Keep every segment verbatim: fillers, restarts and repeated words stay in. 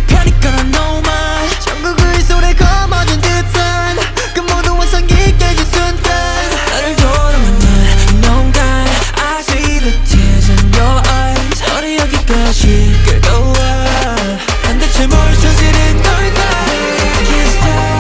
편히 꺼낸 no mind 전국의 손에 거머쥔 듯한 그 모든 환상이 깨진 순간 나를 조롱하는 농간 I see the tears in your eyes 어리 여기까지 끌고 와 난 대체 뭘 저지른 걸까 I can't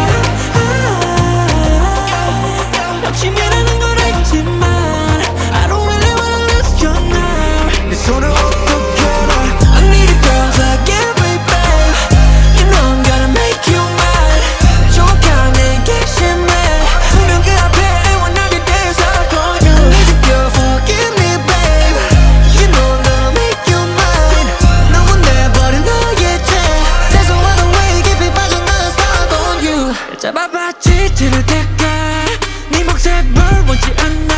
stop 놓치면하는 걸 알지만 I don't really wanna lose you now 내 손을 어떻게 놔 I need it girls again babe You know I'm gonna make you mine 조각 내게 심해 분명 그 앞에 애원하게 돼서 for you I need you girl forgive me babe You know I'm gonna make you mine 너무 내버린 너의 죄 There's no other way 깊이 빠져나가 stuck on you 잡아봐 지치를 때까 네 몫에 뭘 원치 않는